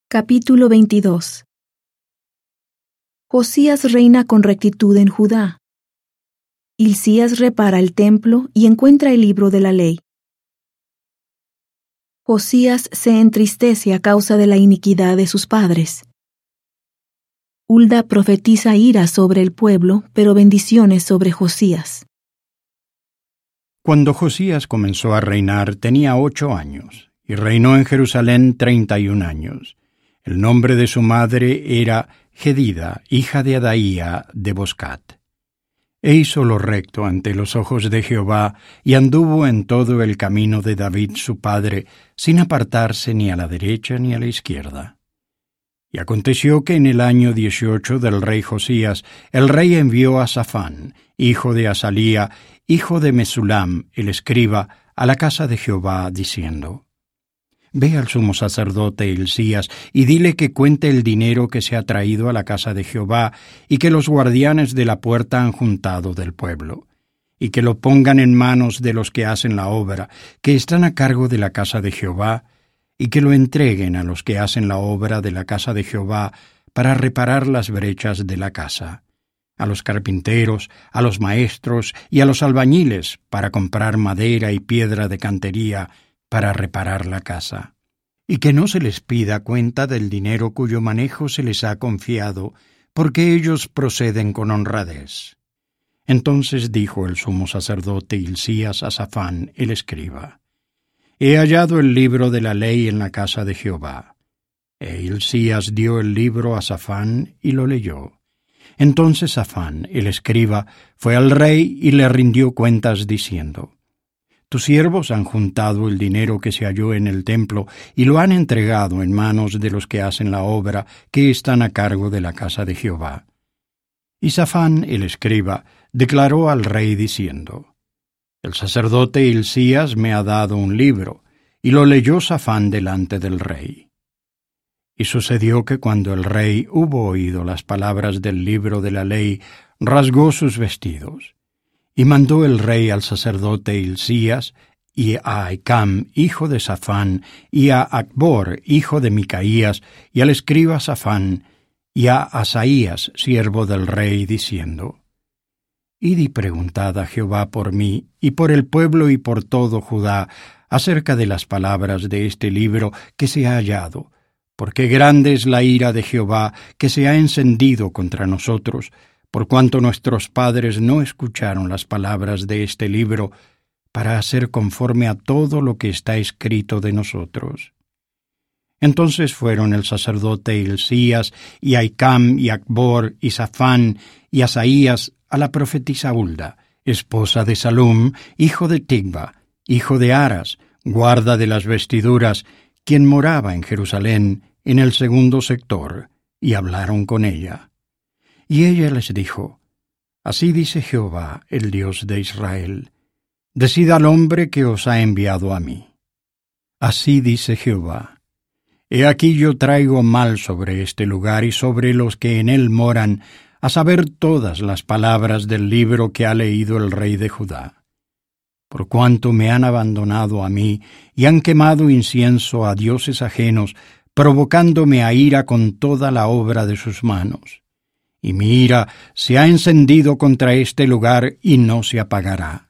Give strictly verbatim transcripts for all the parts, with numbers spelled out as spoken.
Capítulo veintidós. Josías reina con rectitud en Judá. Hilcías repara el templo y encuentra el libro de la ley. Josías se entristece a causa de la iniquidad de sus padres. Hulda profetiza ira sobre el pueblo, pero bendiciones sobre Josías. Cuando Josías comenzó a reinar tenía ocho años, y reinó en Jerusalén treinta y un años. El nombre de su madre era Jedida, hija de Adaía de Boscat. E hizo lo recto ante los ojos de Jehová, y anduvo en todo el camino de David su padre, sin apartarse ni a la derecha ni a la izquierda. Y aconteció que en el año dieciocho del rey Josías, el rey envió a Safán, hijo de Asalía, hijo de Mesulam, el escriba, a la casa de Jehová, diciendo: Ve al sumo sacerdote Hilcías, y dile que cuente el dinero que se ha traído a la casa de Jehová, y que los guardianes de la puerta han juntado del pueblo, y que lo pongan en manos de los que hacen la obra, que están a cargo de la casa de Jehová, y que lo entreguen a los que hacen la obra de la casa de Jehová, para reparar las brechas de la casa, a los carpinteros, a los maestros y a los albañiles, para comprar madera y piedra de cantería, para reparar la casa, y que no se les pida cuenta del dinero cuyo manejo se les ha confiado, porque ellos proceden con honradez. Entonces dijo el sumo sacerdote Hilcías a Safán, el escriba: He hallado el libro de la ley en la casa de Jehová. E Hilcías dio el libro a Safán y lo leyó. Entonces Safán, el escriba, fue al rey y le rindió cuentas diciendo: Tus siervos han juntado el dinero que se halló en el templo y lo han entregado en manos de los que hacen la obra, que están a cargo de la casa de Jehová. Y Safán, el escriba, declaró al rey diciendo: El sacerdote Hilcías me ha dado un libro, y lo leyó Safán delante del rey. Y sucedió que cuando el rey hubo oído las palabras del libro de la ley, rasgó sus vestidos. Y mandó el rey al sacerdote Hilcías, y a Ahicam, hijo de Safán, y a Acbor, hijo de Micaías, y al escriba Safán, y a Asaías, siervo del rey, diciendo: Id y preguntad a Jehová por mí, y por el pueblo y por todo Judá, acerca de las palabras de este libro que se ha hallado, porque grande es la ira de Jehová que se ha encendido contra nosotros, por cuanto nuestros padres no escucharon las palabras de este libro, para hacer conforme a todo lo que está escrito de nosotros. Entonces fueron el sacerdote Hilcías, y Ahicam, y Acbor, y Safán, y Asaías, a la profetisa Hulda, esposa de Salum, hijo de Tigba, hijo de Aras, guarda de las vestiduras, quien moraba en Jerusalén, en el segundo sector, y hablaron con ella. Y ella les dijo: Así dice Jehová, el Dios de Israel: Decid al hombre que os ha enviado a mí. Así dice Jehová: He aquí yo traigo mal sobre este lugar y sobre los que en él moran, a saber todas las palabras del libro que ha leído el rey de Judá. Por cuanto me han abandonado a mí y han quemado incienso a dioses ajenos, provocándome a ira con toda la obra de sus manos. Y mi ira se ha encendido contra este lugar y no se apagará.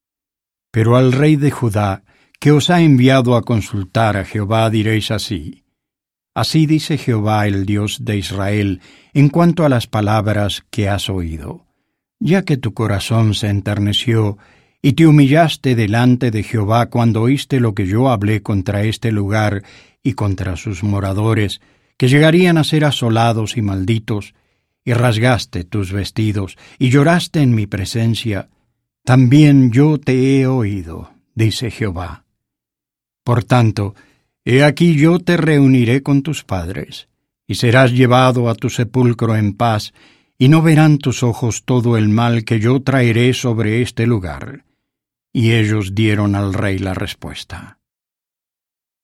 Pero al rey de Judá, que os ha enviado a consultar a Jehová, diréis así: Así dice Jehová, el Dios de Israel, en cuanto a las palabras que has oído. Ya que tu corazón se enterneció, y te humillaste delante de Jehová cuando oíste lo que yo hablé contra este lugar y contra sus moradores, que llegarían a ser asolados y malditos, y rasgaste tus vestidos, y lloraste en mi presencia, también yo te he oído, dice Jehová. Por tanto, he aquí yo te reuniré con tus padres, y serás llevado a tu sepulcro en paz, y no verán tus ojos todo el mal que yo traeré sobre este lugar. Y ellos dieron al rey la respuesta.